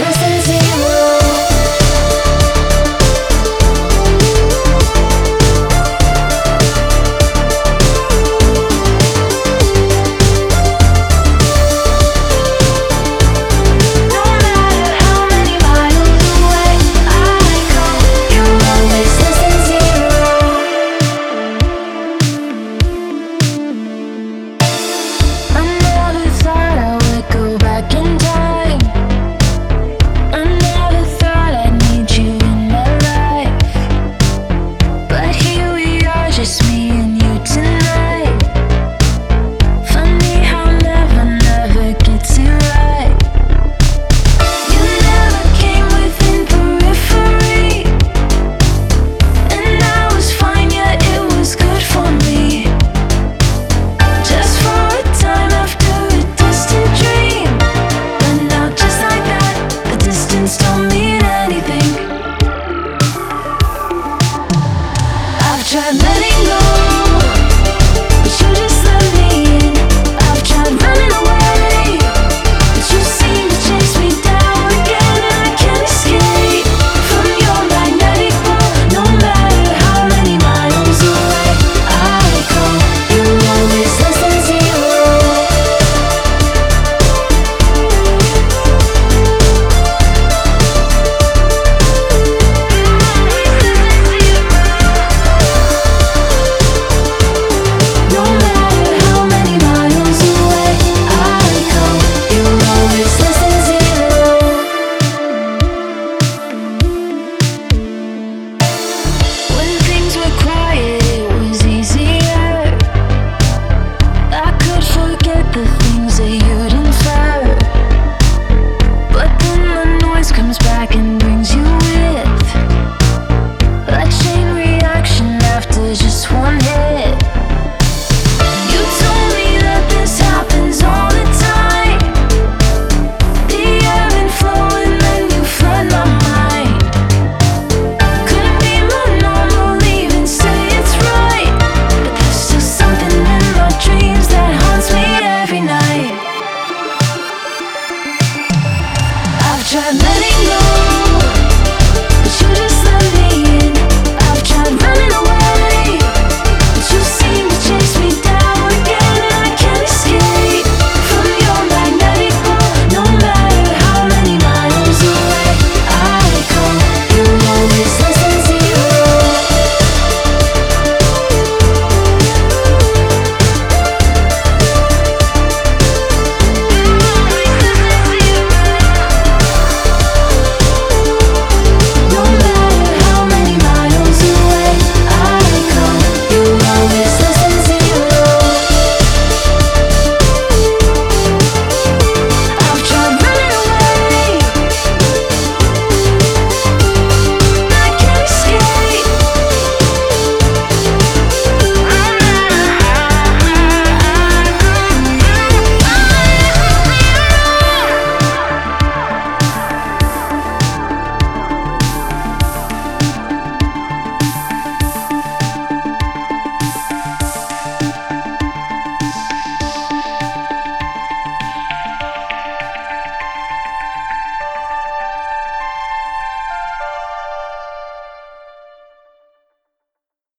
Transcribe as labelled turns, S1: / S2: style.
S1: less than zero. Just me and you tonight. Funny how never gets it right. You never came within periphery, and I was fine, yeah, it was good for me. Just for a time after a distant dream, but now just like that, the distance don't mean anything. I've tried letting go, but you just let me in. I've tried running away, but you seem to chase me down again, and I can't escape from your magnetic pull. No matter how many miles away I go, you're always less than zero. No matter how many miles away I go, you're always less than zero. When things were quiet, it was easier. I could forget the things that you'd infer, but then the noise comes back and brings you with a chain reaction after just one hit. You told me that this happens all the time. The ebb and flow, and then you flood my mind. Couldn't be more normal, even say it's right, but there's still something in my dreams that haunts me every night. I've tried letting go,